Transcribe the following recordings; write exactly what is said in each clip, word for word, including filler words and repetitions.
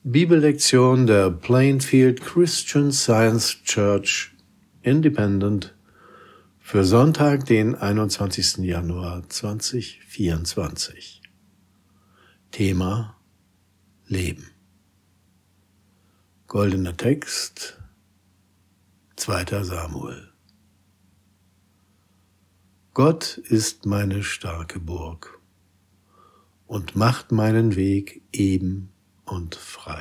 Bibellektion der Plainfield Christian Science Church Independent für Sonntag, den einundzwanzigsten Januar zweitausendvierundzwanzig. Thema Leben. Goldener Text, zweiter Samuel. Gott ist meine starke Burg und macht meinen Weg eben und frei.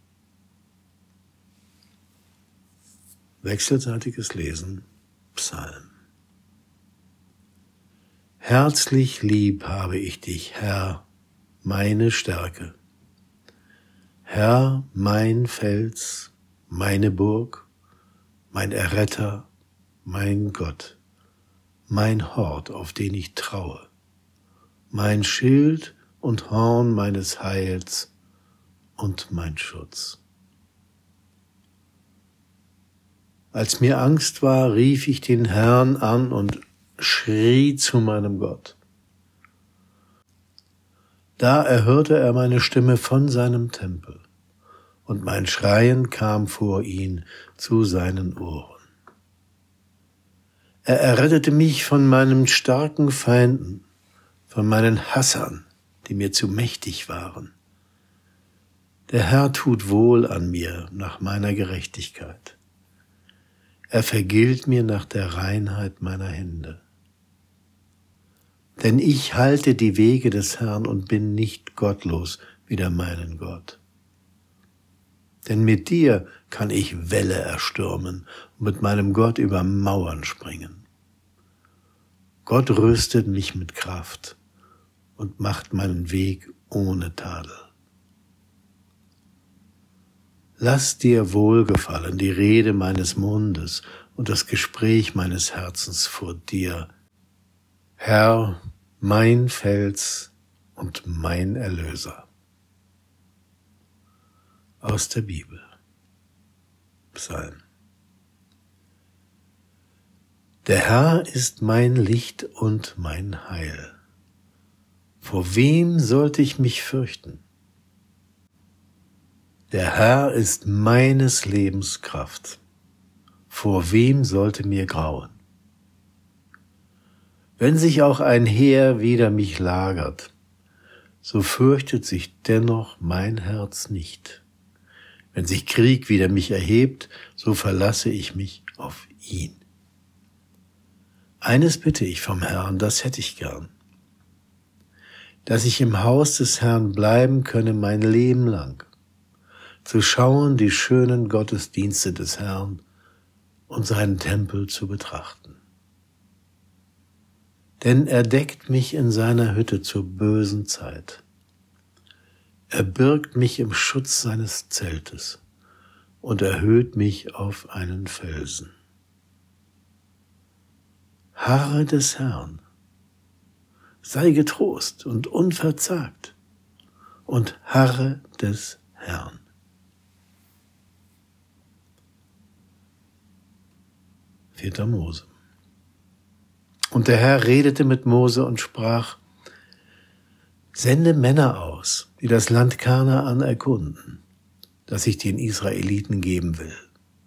Wechselseitiges Lesen, Psalm. Herzlich lieb habe ich dich, Herr, meine Stärke. Herr, mein Fels, meine Burg, mein Erretter, mein Gott, mein Hort, auf den ich traue, mein Schild und Horn meines Heils und mein Schutz. Als mir Angst war, rief ich den Herrn an und schrie zu meinem Gott. Da erhörte er meine Stimme von seinem Tempel, und mein Schreien kam vor ihn zu seinen Ohren. Er errettete mich von meinen starken Feinden, von meinen Hassern, die mir zu mächtig waren. Der Herr tut wohl an mir nach meiner Gerechtigkeit. Er vergilt mir nach der Reinheit meiner Hände. Denn ich halte die Wege des Herrn und bin nicht gottlos wider meinen Gott. Denn mit dir kann ich Wälle erstürmen und mit meinem Gott über Mauern springen. Gott rüstet mich mit Kraft und macht meinen Weg ohne Tadel. Lass dir wohlgefallen die Rede meines Mundes und das Gespräch meines Herzens vor dir, Herr, mein Fels und mein Erlöser. Aus der Bibel. Psalm. Der Herr ist mein Licht und mein Heil. Vor wem sollte ich mich fürchten? Der Herr ist meines Lebens Kraft. Vor wem sollte mir grauen? Wenn sich auch ein Heer wider mich lagert, so fürchtet sich dennoch mein Herz nicht. Wenn sich Krieg wider mich erhebt, so verlasse ich mich auf ihn. Eines bitte ich vom Herrn, das hätte ich gern, dass ich im Haus des Herrn bleiben könne mein Leben lang, zu schauen die schönen Gottesdienste des Herrn und seinen Tempel zu betrachten. Denn er deckt mich in seiner Hütte zur bösen Zeit. Er birgt mich im Schutz seines Zeltes und erhöht mich auf einen Felsen. Harre des Herrn, sei getrost und unverzagt und harre des Herrn. Vierter Mose. Und der Herr redete mit Mose und sprach: Sende Männer aus, die das Land Kanaan erkunden, das ich den Israeliten geben will.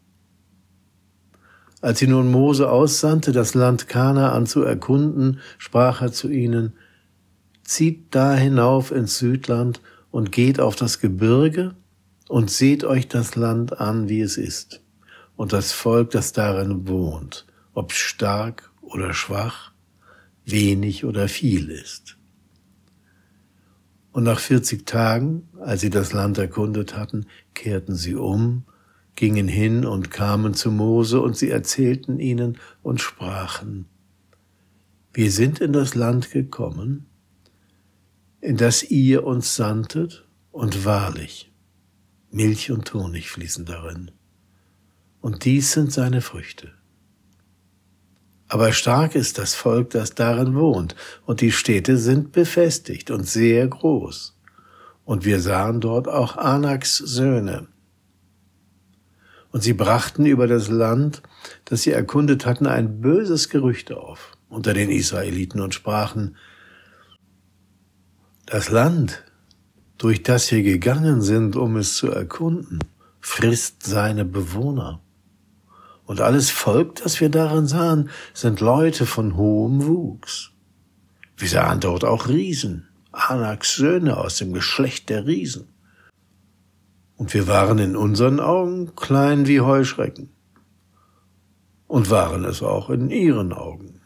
Als sie nun Mose aussandte, das Land Kanaan zu erkunden, sprach er zu ihnen: Zieht da hinauf ins Südland und geht auf das Gebirge und seht euch das Land an, wie es ist, und das Volk, das darin wohnt, ob stark oder schwach, wenig oder viel ist. Und nach vierzig Tagen, als sie das Land erkundet hatten, kehrten sie um, gingen hin und kamen zu Mose, und sie erzählten ihnen und sprachen: Wir sind in das Land gekommen, in das ihr uns sandtet, und wahrlich, Milch und Honig fließen darin. Und dies sind seine Früchte. Aber stark ist das Volk, das darin wohnt, und die Städte sind befestigt und sehr groß. Und wir sahen dort auch Anaks Söhne. Und sie brachten über das Land, das sie erkundet hatten, ein böses Gerücht auf unter den Israeliten und sprachen: Das Land, durch das wir gegangen sind, um es zu erkunden, frisst seine Bewohner. Und alles Volk, das wir darin sahen, sind Leute von hohem Wuchs. Wir sahen dort auch Riesen, Anaks Söhne aus dem Geschlecht der Riesen. Und wir waren in unseren Augen klein wie Heuschrecken und waren es auch in ihren Augen.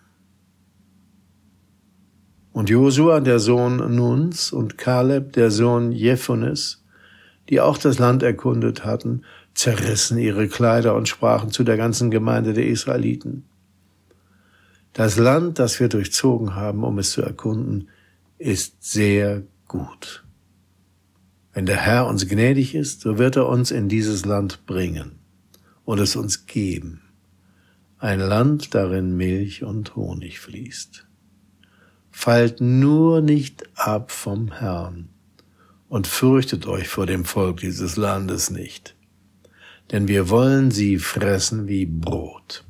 Und Josua, der Sohn Nuns, und Kaleb, der Sohn Jephunes, die auch das Land erkundet hatten, zerrissen ihre Kleider und sprachen zu der ganzen Gemeinde der Israeliten: Das Land, das wir durchzogen haben, um es zu erkunden, ist sehr gut. Wenn der Herr uns gnädig ist, so wird er uns in dieses Land bringen und es uns geben. Ein Land, darin Milch und Honig fließt. Fallt nur nicht ab vom Herrn und fürchtet euch vor dem Volk dieses Landes nicht, denn wir wollen sie fressen wie Brot.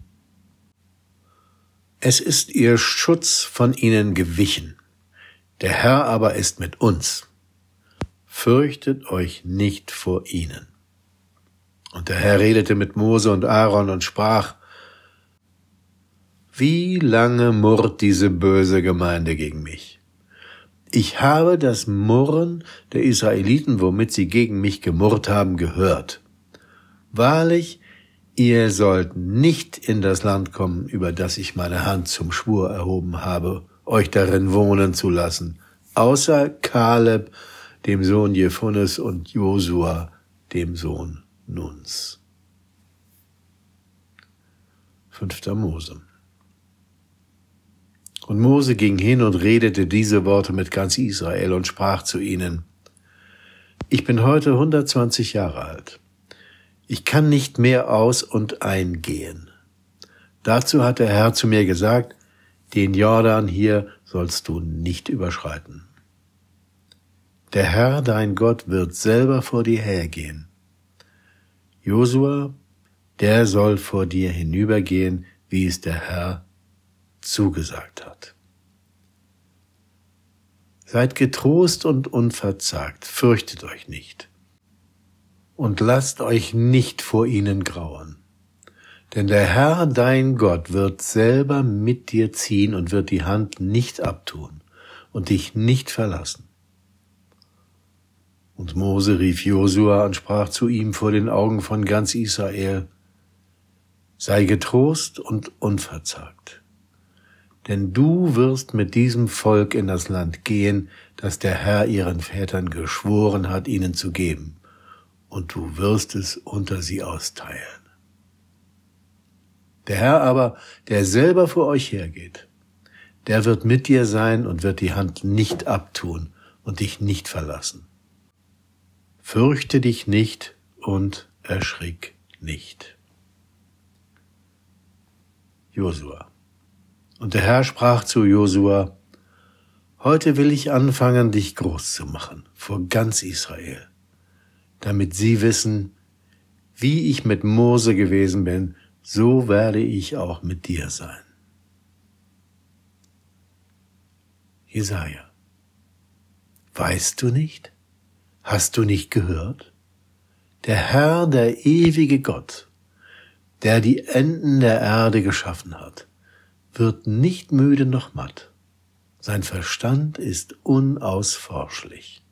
Es ist ihr Schutz von ihnen gewichen, der Herr aber ist mit uns. Fürchtet euch nicht vor ihnen. Und der Herr redete mit Mose und Aaron und sprach: Wie lange murrt diese böse Gemeinde gegen mich? Ich habe das Murren der Israeliten, womit sie gegen mich gemurrt haben, gehört. Wahrlich, ihr sollt nicht in das Land kommen, über das ich meine Hand zum Schwur erhoben habe, euch darin wohnen zu lassen, außer Kaleb, dem Sohn Jephunes, und Josua, dem Sohn Nuns. Fünfter Mose. Und Mose ging hin und redete diese Worte mit ganz Israel und sprach zu ihnen: Ich bin heute hundertzwanzig Jahre alt. Ich kann nicht mehr aus und eingehen. Dazu hat der Herr zu mir gesagt: Den Jordan hier sollst du nicht überschreiten. Der Herr, dein Gott, wird selber vor dir hergehen. Josua, der soll vor dir hinübergehen, wie es der Herr zugesagt hat. Seid getrost und unverzagt, fürchtet euch nicht. Und lasst euch nicht vor ihnen grauen. Denn der Herr, dein Gott, wird selber mit dir ziehen und wird die Hand nicht abtun und dich nicht verlassen. Und Mose rief Josua und sprach zu ihm vor den Augen von ganz Israel: Sei getrost und unverzagt, denn du wirst mit diesem Volk in das Land gehen, das der Herr ihren Vätern geschworen hat, ihnen zu geben, und du wirst es unter sie austeilen. Der Herr aber, der selber vor euch hergeht, der wird mit dir sein und wird die Hand nicht abtun und dich nicht verlassen. Fürchte dich nicht und erschrick nicht. Josua. Und der Herr sprach zu Josua: Heute will ich anfangen, dich groß zu machen vor ganz Israel, damit sie wissen, wie ich mit Mose gewesen bin, so werde ich auch mit dir sein. Jesaja. Weißt du nicht? Hast du nicht gehört? Der Herr, der ewige Gott, der die Enden der Erde geschaffen hat, wird nicht müde noch matt. Sein Verstand ist unausforschlich.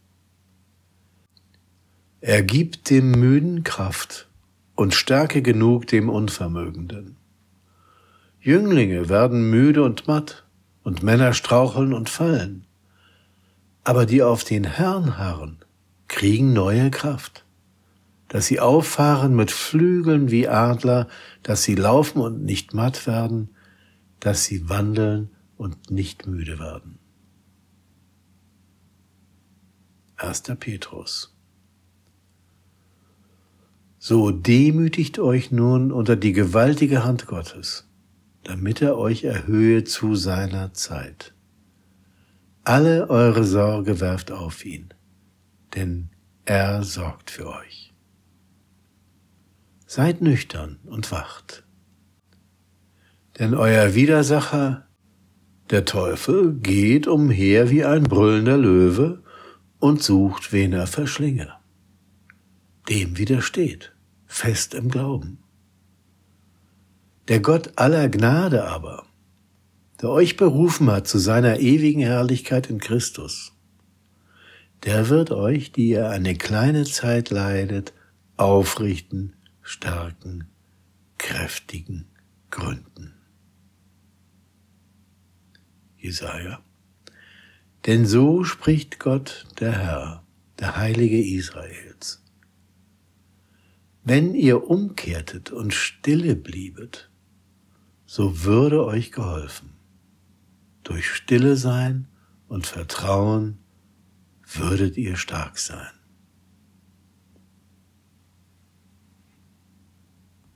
Er gibt dem Müden Kraft und Stärke genug dem Unvermögenden. Jünglinge werden müde und matt, und Männer straucheln und fallen. Aber die auf den Herrn harren, kriegen neue Kraft, dass sie auffahren mit Flügeln wie Adler, dass sie laufen und nicht matt werden, dass sie wandeln und nicht müde werden. Erster Petrus. So demütigt euch nun unter die gewaltige Hand Gottes, damit er euch erhöhe zu seiner Zeit. Alle eure Sorge werft auf ihn, denn er sorgt für euch. Seid nüchtern und wacht, denn euer Widersacher, der Teufel, geht umher wie ein brüllender Löwe und sucht, wen er verschlinge. Dem widersteht, fest im Glauben. Der Gott aller Gnade aber, der euch berufen hat zu seiner ewigen Herrlichkeit in Christus, der wird euch, die ihr eine kleine Zeit leidet, aufrichten, stärken, kräftigen, gründen. Jesaja. Denn so spricht Gott, der Herr, der Heilige Israels. Wenn ihr umkehrtet und stille bliebet, so würde euch geholfen. Durch Stille sein und Vertrauen würdet ihr stark sein.